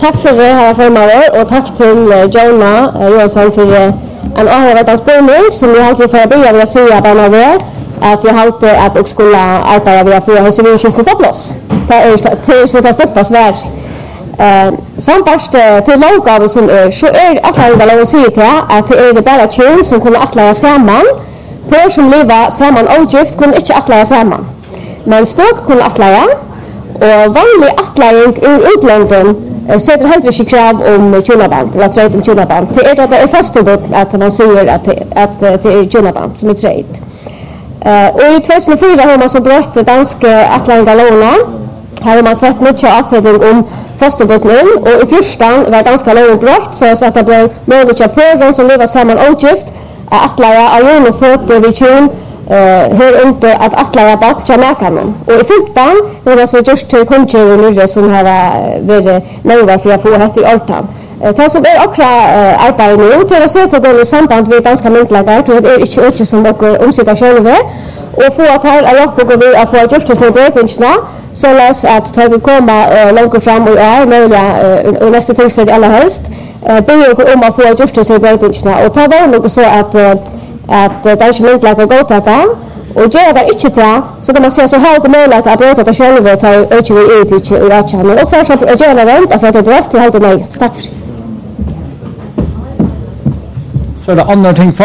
Tack för det här förmannen och tack till Jonna Johansson för en avhörande spelning som jag alltid får börja med att säga bara det att jag hade att också skulle arbeta med att få hälsovårdsskiftet på plats. Det är så att stötta Sverige. Samt till laggaven som så att jag vill säga till att det är bara tjön som kunde attlägga samman. På som lever samman ogift kunde inte attlägga samman. Men stök kunde attlägga och vanlig attläggning ur utlandet sätter helt inte krav om tjänaband eller trade om tjänaband. Det är fast att man säger att det är tjänaband som är trade. Och i 2004 har man så brott danska attläggarlåna. Här har man sett mycket avsättning om fosterbottnen och i fyrstan var ganska långt brott så att det blev möjligt att påven som lever samman ogift att attlägga av och fötter vid tjön här inte att attlägga bak till mäkarna. Och i 15 var det så just till kundtjören som har varit nöjda för att få rätt i ortan. Det som är också arbete nu till att se till den i samband med danska myntlagar till att det är inte som något omsitter själva och få att här är jag på att få just det som brötningarna så läs att det komma långt fram och är möjliga och nästa tingsrätt allra helst be om att få just det som brötningarna och ta var nog så att danska myntlagar godtaga och gör det inte till så kan man säga så här möjligt att bröta det själva ta ökning ut i rättshållningen och för att göra det för att det brott till helt nej. Tack för Så är det andra ting